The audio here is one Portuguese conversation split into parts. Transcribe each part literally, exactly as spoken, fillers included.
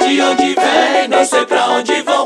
de onde vem, não sei pra onde vão.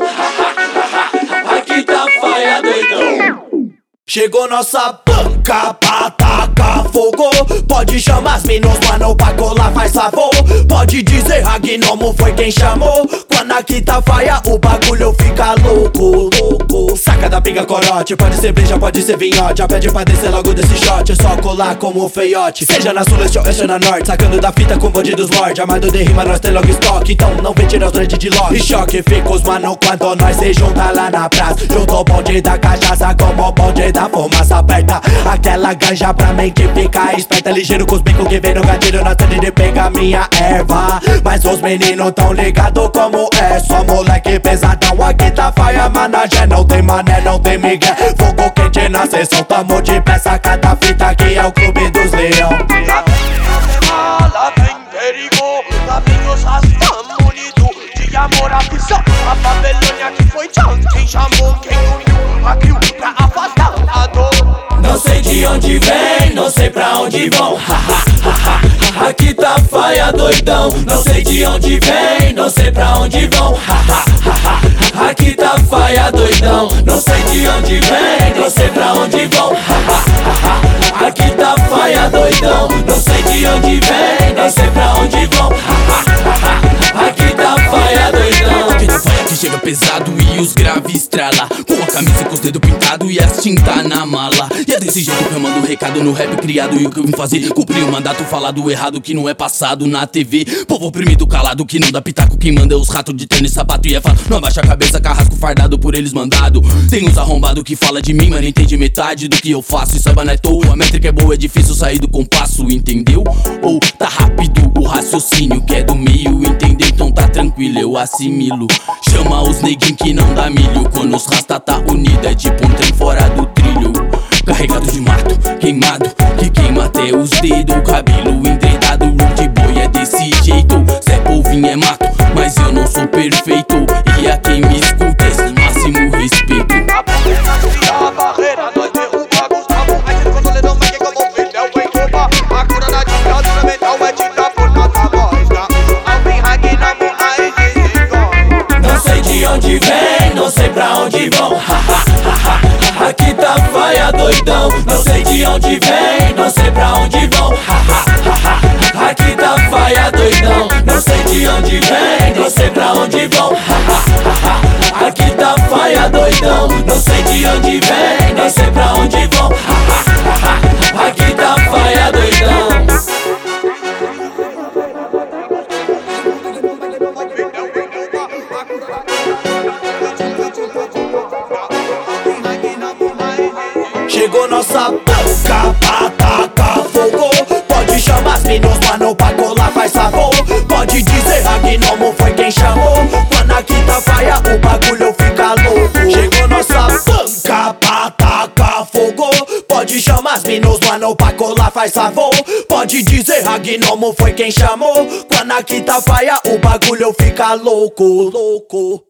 Aqui tá faia doidão. Chegou nossa banca pra tacar fogo. Pode chamar as minos, mano, pra colar faz favor. Pode dizer Ragnomo foi quem chamou. Quando aqui tá faia, o bagulho fica louco, louco. Saca da pinga corote, pode ser breja, pode ser vinhote. Já pede pra descer logo desse shot, é só colar como um feiote. Seja na sul, leste, oeste ou na norte, sacando da fita com bandidos morte. Armado de rima, nós tem logo estoque, então não vem tirar os dread de lote. E choque fica os mano quando nós se junta lá na praça. Junto o bonde da cachaça como o bonde da fumaça aberta. Aquela ganja pra mim que fica esperta, ligeiro com os bicos que vem no gatilho na sede de pegar minha erva. Mas os meninos tão ligados como é, só moleque pesadão. Aqui tá faia, managé, não tem mané, não tem migué. Fogo quente na sessão, tamo de peça, cada fita aqui é o clube dos leão. Lá vem a lá vem perigo, lá vem os rastamos unidos de amor à visão. A Babilônia que foi Tchan, quem chamou, quem uniu, aqui o pra afastar a dor. Não sei de onde vem, não sei pra onde vão. Aqui tá faia doidão. Não sei de onde vem, não sei pra onde vão. Aqui tá faia doidão. Não sei de onde vem, não sei pra onde vão. Aqui tá faia doidão. Não sei de onde vem, não sei pra onde vão. Aqui tá faia doidão. Aqui tá faia que chega pesado e os graves estrala, com a camisa com os dedos pintados e as tinta na mala. E é desse jeito que eu mando recado no rap criado. E o que eu vim fazer, cumprir o mandato falado errado que não é passado na T V. Povo oprimido calado que não dá pitaco, quem manda é os ratos de tênis, sapato e é fato. Não abaixa a cabeça, carrasco fardado por eles mandado. Tem uns arrombados que fala de mim, mas não entende metade do que eu faço. E saiba, não é toa, a métrica é boa, é difícil sair do compasso, entendeu? Ou tá rápido o raciocínio que é do meio, entendeu? Então tá tranquilo, eu assimilo. Chama os neguinhos que não dá milho, quando os rasta tá unido é tipo um trem fora do trilho. Carregado de mato, queimado, que queima até os dedos. Cabelo entredado, rude boy é desse jeito. Zé Polvinho é mato, mas eu não sou perfeito. E a quem me escuta esse máximo respeito. A polícia cria a barreira, nós derruba Gustavo. Mas ele consolidou, mas quem como filho é o Encoba. A cura da ditadura mental é dita por nossa voz, tá? Alvin Ragnomo, aí desse Não sei de onde vem, não sei pra onde vão. Aqui tá faia doidão. Não sei de onde vem, não sei pra onde vão. Aqui tá faia doidão. Não sei de onde vem, não sei pra onde vão. Aqui tá faia doidão. Não sei de onde vem, não sei pra onde vão. Aqui tá faia doidão. Chegou nossa banca pra tacar fogo. Pode chamar as minos, mano, pra colar faz favor. Pode dizer Ragnomo foi quem chamou. Quando aqui tá faia, o bagulho fica louco. Chegou nossa banca pra tacar fogo. Pode chamar as minos, mano, pra colar faz favor. Pode dizer Ragnomo foi quem chamou. Quando aqui tá faia, o bagulho fica louco, louco.